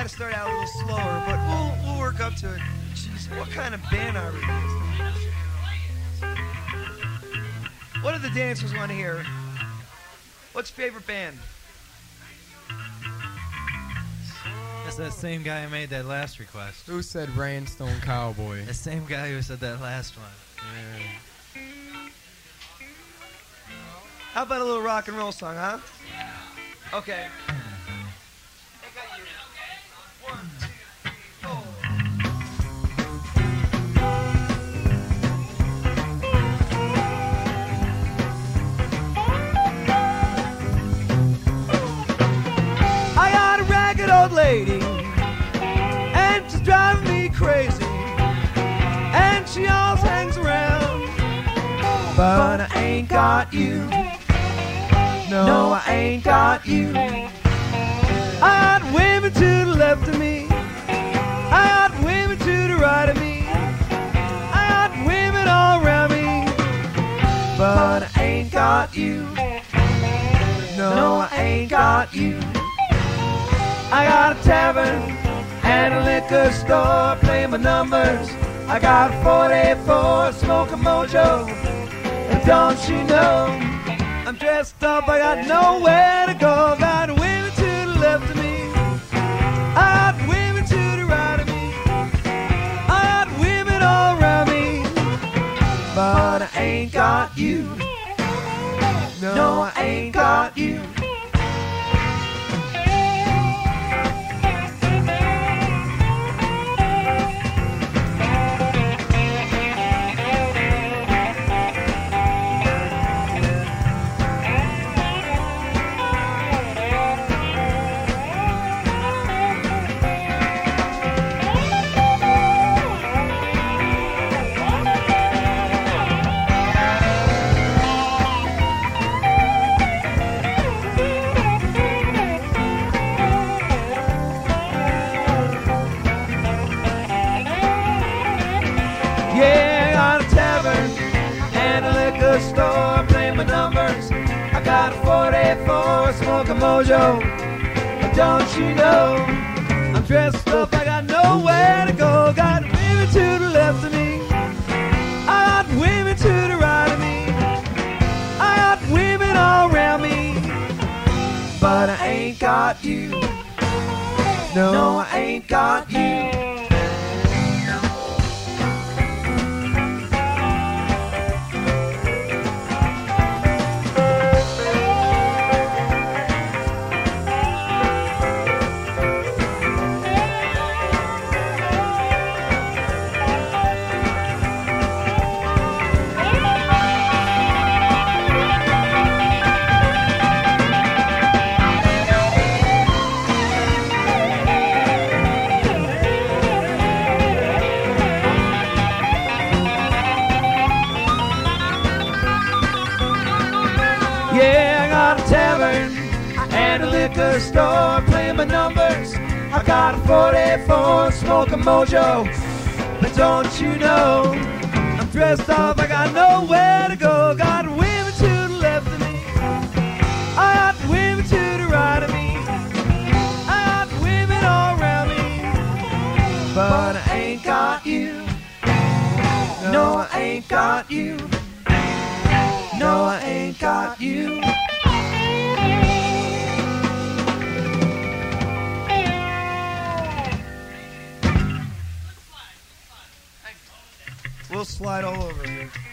to start out a little slower, but we'll work up to it. Jeez, what kind of band are we? What do the dancers want to hear? What's your favorite band? That's that same guy who made that last request. Who said Rhinestone Cowboy? The same guy who said that last one. Yeah. How about a little rock and roll song, huh? Okay. I got a ragged old lady, and she's driving me crazy, and she always hangs around, but I ain't got you. No, I ain't got you. I got women to the left of me, I got women to the right of me, I got women all around me, but I ain't got you. No, I ain't got you. I got a tavern and a liquor store, playing my numbers. I got a 44, smoking mojo, and don't you know, I'm dressed up, I got nowhere to go. Got women to the left of me, I got women to the right of me, I got women all around me, but I ain't got you. No, I ain't got you. Store, playing my numbers. I got a 44, smoking mojo. But don't you know, I'm dressed up, I got nowhere to go. Got women to the left of me, I got women to the right of me, I got women all around me, but I ain't got you. No, I ain't got you. Liquor store, playing my numbers. I got a 44, smoking mojo. But don't you know, I'm dressed up, I got nowhere to go. Got women to the left of me, I got women to the right of me, I got women all around me, but I ain't got you. No, I ain't got you. No, I ain't got you. We'll slide all over here.